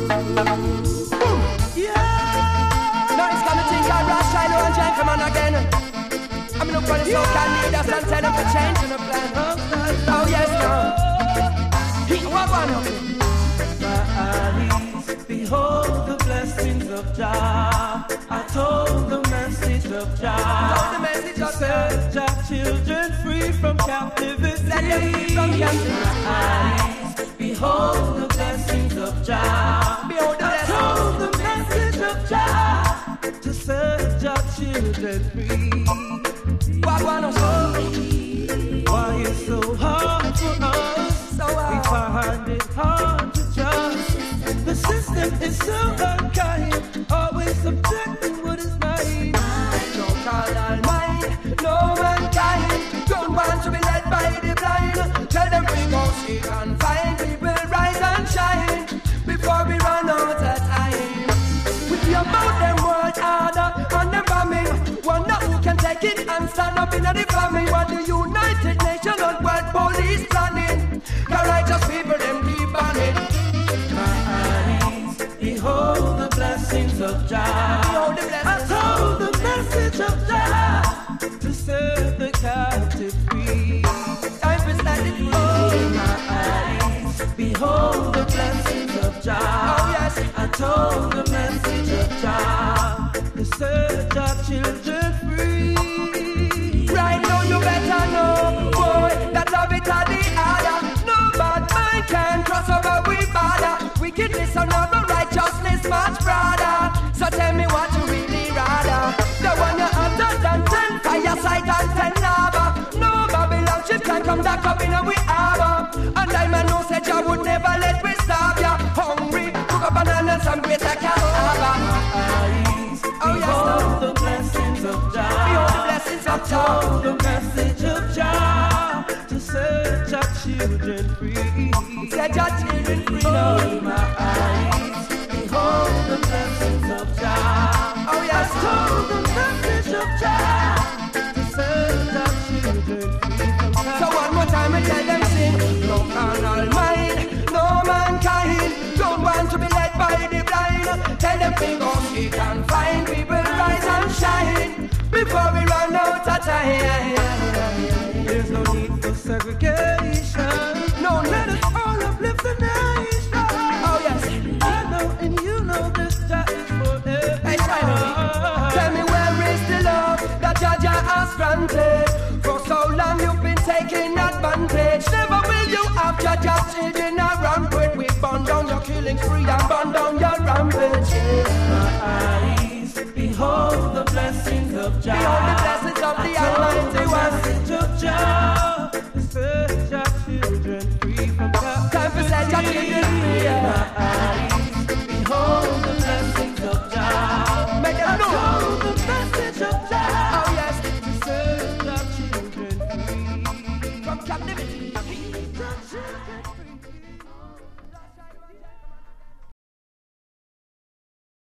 Yeah. Now it's gonna think I rush, I know, and gentleman again. I'm in the front of the so-called leaders and tell them to change in the plan. Oh yes, now. What one of them? My eyes behold the blessings of Jah. I told the message of Jah. Told the message of Set Jah children free from captivity. Let them free from captivity. My eyes behold the blessings of Jah. Behold the blessings. I told the message of Jah to set Jah children free. What one of them? Why it's so hard for us? So hard. We find it hard to trust. The system is so unkind, always subjecting what is mine. No call all mine, no mankind. Don't want to be led by the blind. Tell them we go seek and find. We will rise and shine before we run out of time. With your mouth them work harder on them bombing. Wonder who can take it and stand up in the famine. What the United Nations and World Police planning? The righteous people them keep on it. My eyes behold the blessings of Jah. Behold the blessings. I told the message of Jah to set the captive free. Time for standing free. Oh, my eyes behold the blessings of Jah. Oh yes. I told the message of Jah to set Jah children free. Right now you better know, boy, that love it or the other. No bad mind can cross over we border. Wickedness or not, but righteousness much broader. So tell me what you really rather. The one you hotter than 10 fireside and 10 lava. No Babylon ship can come back up in a we harbor. And I man know said you would never let we starve ya. Hungry, cook up bananas and greater cassava. Oh yes, behold the blessings of Jah. Behold the blessings of Jah. Told the message of Jah to set Jah children free. Set your children free. Oh, my eyes behold the blessings of Jah. Oh yes, I told the message of Jah to set Jah children free from so one more time I tell them sing. No carnal mind, no mankind. Don't want to be led by the blind. Tell them we go seek and find. We will rise and shine before we run out of time.